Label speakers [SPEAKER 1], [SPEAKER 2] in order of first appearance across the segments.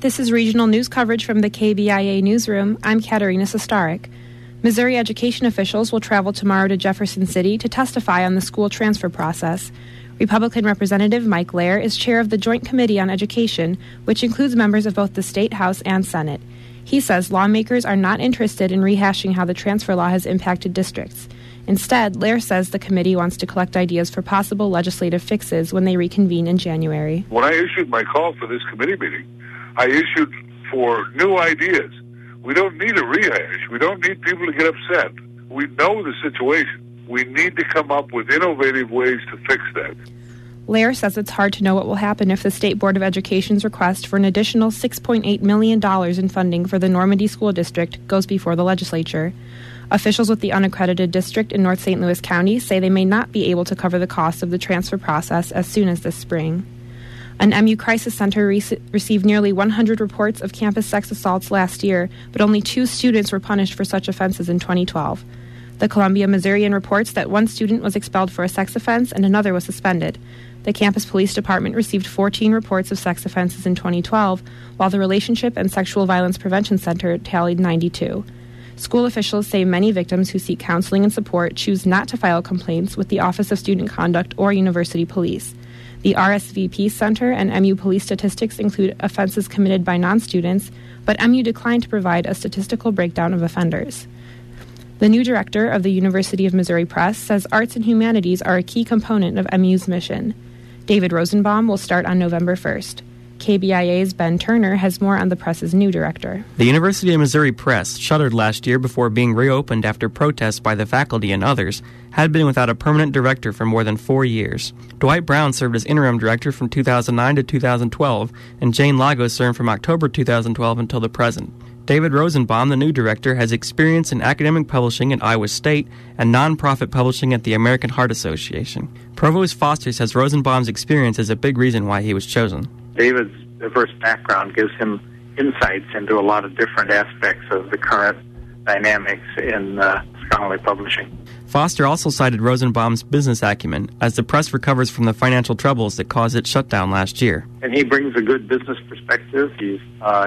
[SPEAKER 1] This is regional news coverage from the KBIA newsroom. I'm Katerina Sostarek. Missouri education officials will travel tomorrow to Jefferson City to testify on the school transfer process. Republican Representative Mike Lair is chair of the Joint Committee on Education, which includes members of both the State House and Senate. He says lawmakers are not interested in rehashing how the transfer law has impacted districts. Instead, Lair says the committee wants to collect ideas for possible legislative fixes when they reconvene in January.
[SPEAKER 2] When I issued my call for this committee meeting, I issued for new ideas. We don't need a rehash. We don't need people to get upset. We know the situation. We need to come up with innovative ways to fix that.
[SPEAKER 1] Lair says it's hard to know what will happen if the State Board of Education's request for an additional $6.8 million in funding for the Normandy School District goes before the legislature. Officials with the unaccredited district in North St. Louis County say they may not be able to cover the cost of the transfer process as soon as this spring. An MU Crisis Center received nearly 100 reports of campus sex assaults last year, but only 2 students were punished for such offenses in 2012. The Columbia Missourian reports that 1 student was expelled for a sex offense and another was suspended. The campus police department received 14 reports of sex offenses in 2012, while the Relationship and Sexual Violence Prevention Center tallied 92. School officials say many victims who seek counseling and support choose not to file complaints with the Office of Student Conduct or University Police. The RSVP Center and MU police statistics include offenses committed by non-students, but MU declined to provide a statistical breakdown of offenders. The new director of the University of Missouri Press says arts and humanities are a key component of MU's mission. David Rosenbaum will start on November 1st. KBIA's Ben Turner has more on the press's new director.
[SPEAKER 3] The University of Missouri Press, shuttered last year before being reopened after protests by the faculty and others, had been without a permanent director for more than 4 years. Dwight Brown served as interim director from 2009 to 2012, and Jane Lagos served from October 2012 until the present. David Rosenbaum, the new director, has experience in academic publishing at Iowa State and nonprofit publishing at the American Heart Association. Provost Foster says Rosenbaum's experience is a big reason why he was chosen.
[SPEAKER 4] David's diverse background gives him insights into a lot of different aspects of the current dynamics in scholarly publishing.
[SPEAKER 3] Foster also cited Rosenbaum's business acumen as the press recovers from the financial troubles that caused its shutdown last year.
[SPEAKER 4] And he brings a good business perspective. He's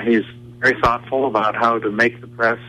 [SPEAKER 4] very thoughtful about how to make the press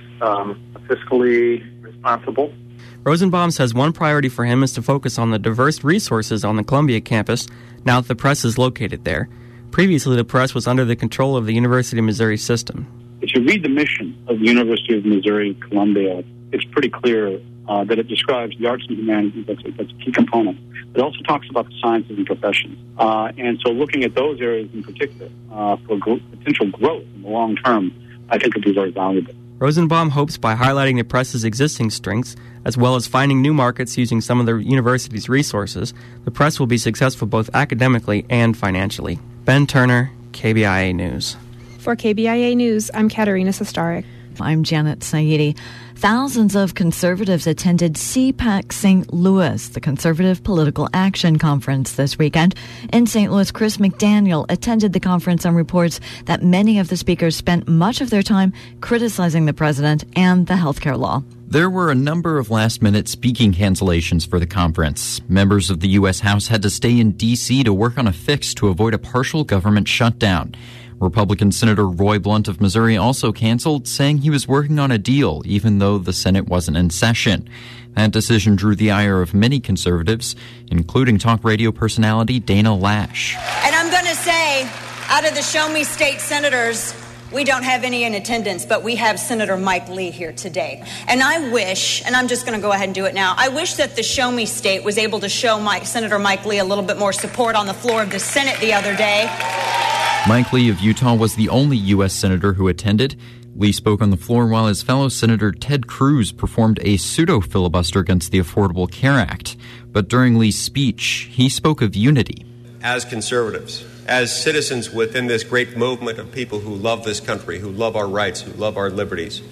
[SPEAKER 4] fiscally responsible.
[SPEAKER 3] Rosenbaum says one priority for him is to focus on the diverse resources on the Columbia campus now that the press is located there. Previously, the press was under the control of the University of Missouri system.
[SPEAKER 5] If you read the mission of the University of Missouri Columbia, it's pretty clear that it describes the arts and humanities. That's a key component. It also talks about the sciences and professions. And so looking at those areas in particular for potential growth in the long term, I think would be very valuable.
[SPEAKER 3] Rosenbaum hopes by highlighting the press's existing strengths, as well as finding new markets using some of the university's resources, the press will be successful both academically and financially. Ben Turner, KBIA News.
[SPEAKER 1] For KBIA News, I'm Katerina Sostarek.
[SPEAKER 6] I'm Janet Saidi. Thousands of conservatives attended CPAC St. Louis, the Conservative Political Action Conference, this weekend. In St. Louis, Chris McDaniel attended the conference and reports that many of the speakers spent much of their time criticizing the president and the healthcare law.
[SPEAKER 7] There were a number of last-minute speaking cancellations for the conference. Members of the U.S. House had to stay in D.C. to work on a fix to avoid a partial government shutdown. Republican Senator Roy Blunt of Missouri also canceled, saying he was working on a deal, even though the Senate wasn't in session. That decision drew the ire of many conservatives, including talk radio personality Dana Lash.
[SPEAKER 8] And I'm going to say, out of the Show Me State senators, we don't have any in attendance, but we have Senator Mike Lee here today. And I wish, and I'm just going to go ahead and do it now, I wish that the Show Me State was able to show Senator Mike Lee a little bit more support on the floor of the Senate the other day.
[SPEAKER 7] Mike Lee of Utah was the only U.S. senator who attended. Lee spoke on the floor while his fellow Senator Ted Cruz performed a pseudo-filibuster against the Affordable Care Act. But during Lee's speech, he spoke of unity.
[SPEAKER 9] As conservatives, as citizens within this great movement of people who love this country, who love our rights, who love our liberties,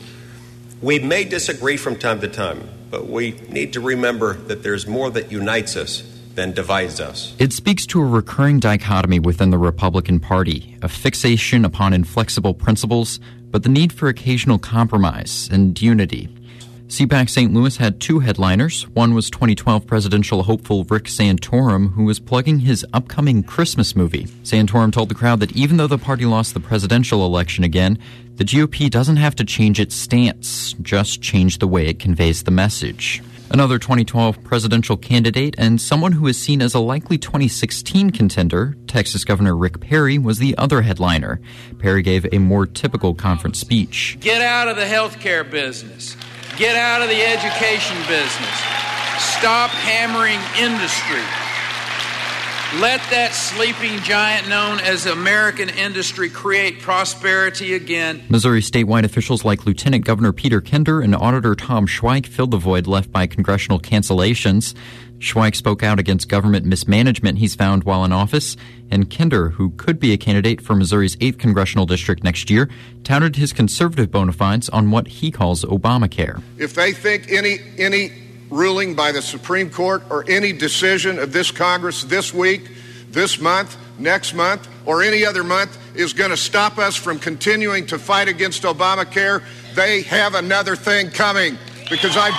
[SPEAKER 9] we may disagree from time to time, but we need to remember that there's more that unites us than divides us.
[SPEAKER 7] It speaks to a recurring dichotomy within the Republican Party, a fixation upon inflexible principles, but the need for occasional compromise and unity. CPAC St. Louis had two headliners. One was 2012 presidential hopeful Rick Santorum, who was plugging his upcoming Christmas movie. Santorum told the crowd that even though the party lost the presidential election again, the GOP doesn't have to change its stance, just change the way it conveys the message. Another 2012 presidential candidate and someone who is seen as a likely 2016 contender, Texas Governor Rick Perry, was the other headliner. Perry gave a more typical conference speech.
[SPEAKER 10] Get out of the healthcare business. Get out of the education business. Stop hammering industry. Let that sleeping giant known as American industry create prosperity again.
[SPEAKER 7] Missouri statewide officials like Lieutenant Governor Peter Kinder and Auditor Tom Schweik filled the void left by congressional cancellations. Schweik spoke out against government mismanagement he's found while in office, and Kinder, who could be a candidate for Missouri's 8th congressional district next year, touted his conservative bona fides on what he calls Obamacare.
[SPEAKER 11] If they think any ruling by the Supreme Court or any decision of this Congress this week, this month, next month, or any other month is going to stop us from continuing to fight against Obamacare, they have another thing coming, because I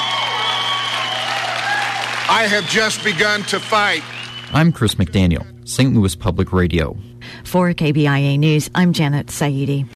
[SPEAKER 11] have just begun to fight.
[SPEAKER 7] I'm Chris McDaniel, St. Louis Public Radio.
[SPEAKER 6] For KBIA News, I'm Janet Saidi.